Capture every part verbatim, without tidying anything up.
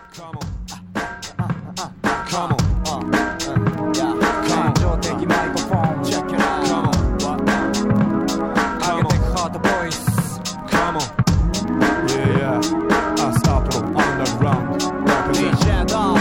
Come on感情的マイクフォン Check it out Come on 上げてくハートボイス Come on Yeah yeah アスタープロ Underground ディージェー Dog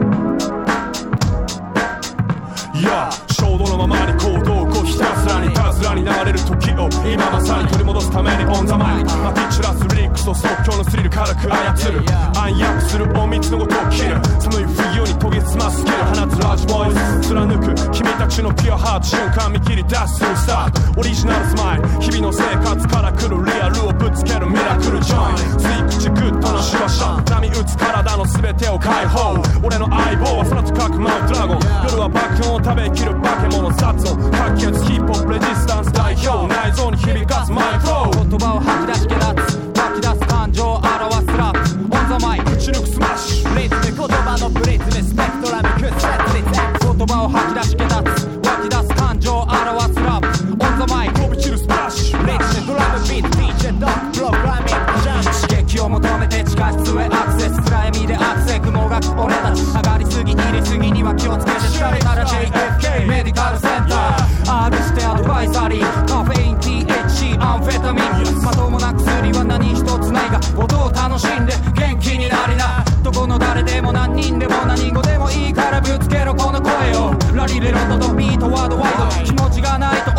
Yeah 衝動のままに行動をひたすらにたずらに流れる時を今まさに取り戻すために On the mic マティチュラスリリックスと即興のスリル軽く操る暗躍する隠密のことを切る寒い冬に研ぎ澄ますスキル放つラージボイス貫く君たちのピュアハート瞬間見切り出すスタートオリジナルスマイル日々の生活から来るリアルをぶつけるミラクルジョイン吸い口グッドのシュワシャ波打つ体の全てを解放俺の相棒は空高く舞うドラゴン夜は爆音を食べきる化け物殺音活気ヒップホップレジスタンス代表内臓に響かすマイフロー言葉を吐き出しけだつ吐き出す感情を表すラップオンザマイク打ち抜くスマッシュリズム言葉のブリズムスペクトラムクスレッツリゼ言葉を吐き出しけだつ湧き出す感情を表すラップオンザマイク飛び散るスプラッシュリズムドラムビート ディージェー ドッグプログラミングジャンプ刺激を求めて地下室へアクセス暗闇でアクセクもがく俺たち上がりすぎ入れすぎには気をつけて調べたら ジェイエフケー メディカルセンター R してアドバイザリーカフェイン ティーエイチシー アンフェタミンまともな薬は何一つないが音を楽しんで元気になりなどこの誰でも何人でも何語でもいいからぶつけろこの声をラリレロンドとビートワードワイド気持ちがないと